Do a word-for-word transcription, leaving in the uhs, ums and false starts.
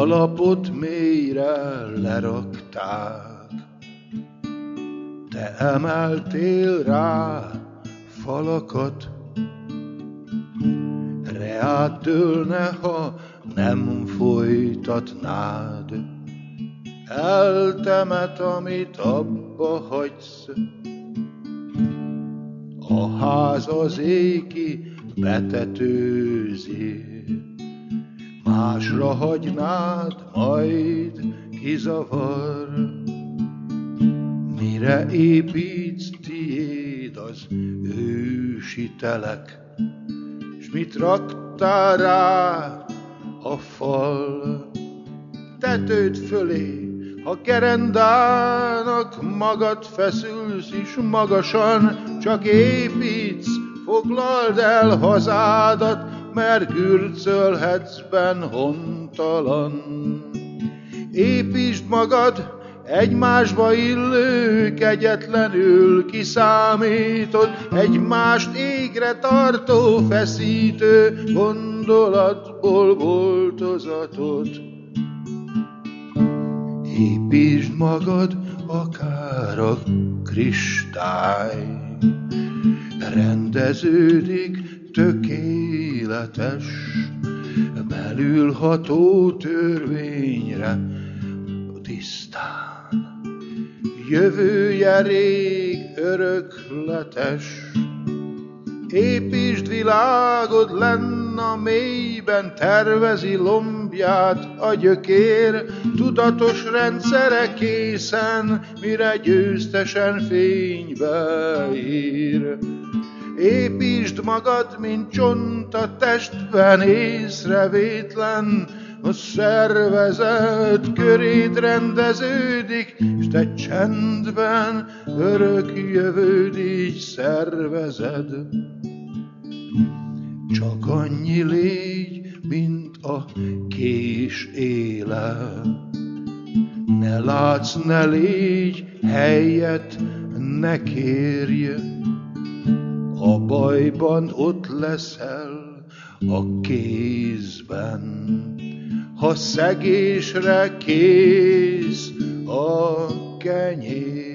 alapot mélyre lerakták. Te emeltél rá falakat, reád dőlne, ha nem folytatnád. Eltemet, amit abba hagysz, a ház az éki betetőzi. Másra hagynád, majd kizavar. Mire építsz, tiéd az ősi telek, s mit raktál rá a fal? Tetőd fölé, ha gerendának magad feszülsz is magasan, csak építsz, foglald el hazádat, mert gürcölhetsz benn hontalan. Építsd magad, egymásba illő, kegyetlenül kiszámítod, egymást égre tartó, feszítő gondolatból boltozatot. Építsd magad, akár a kristály, rendeződik, tökéletes, belülható törvényre tisztán. Jövője rég örökletes, építsd világod lenn a mélyben, tervezi lombját a gyökér, tudatos rendszere készen, mire győztesen fénybe ér. Építsd magad, mint csont a testben, észrevétlen, a szervezet köréd rendeződik, s te csendben örök jövőd így szervezed. Csak annyi légy, mint a kés éle, ne látsz, ne légy, helyet ne kérj, a bajban ott leszel a kézben, ha szegésre kész a kenyér.